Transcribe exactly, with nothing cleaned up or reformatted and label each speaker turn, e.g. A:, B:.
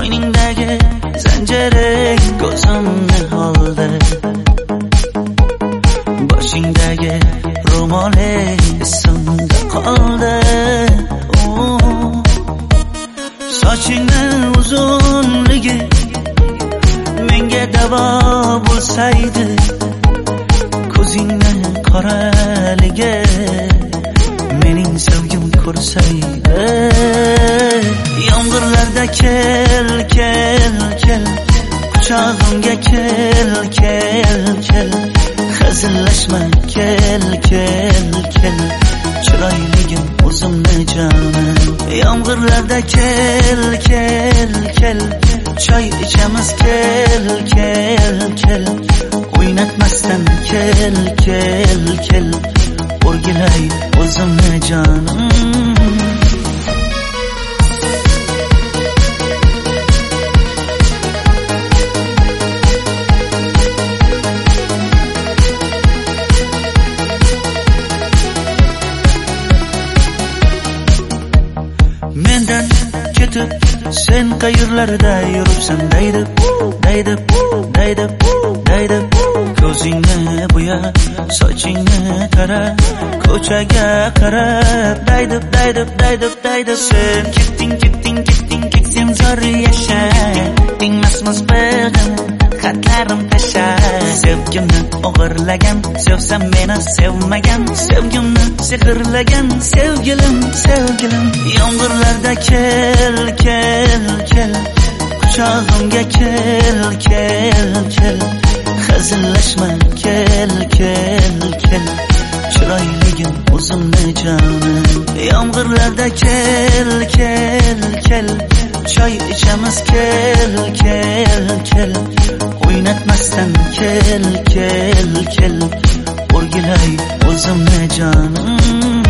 A: Bo'yningdagi zanjiring ko'zimni oldi, boshingdagi ro'moling esimda qoldi. Sochingni uzunligi menga davo bo'lsaydi, ko'zingni qoraligi mening sevgim ko'rsaydi. Yomg'irlarda kel, kel, kel, quchog'imga kel, kel, kel, hazillashma kel, kel, kel, chiroyligim o'zimni jonim. Yomg'irlarda kel, kel, kel, choy ichamiz kel, kel, kel, o'ynatmasdan kel, kel, kel, o'rgilay o'zimni jonim. Mendan ketib sen qayerlarda yuribsan deydi, deydi, deydi, deydi. Ko'zingni bo'yab, sochingni tarab, ko'chaga qarab deydi, deydi, deydi, deydi. Sen ketding, ketding, ketding, ketding zor yasha, tingmasmiz beg'im xatlarim tasha. Sevgimni o'g'irlagan, sevsam meni sevmagan, sevgimni sehrlagan sevgilim, sevgilim. Yomg'irlarda kel, kel, kel, quchog'imga kel, kel, kel, hazillashma kel, kel, kel, chiroyligim o'zimni jonim. Yomg'irlarda kel, kel, kel, choy ichamiz kel, kel, kel, o'ynatmasdan kel, kel, kel, o'rgilay o'zimni jonim.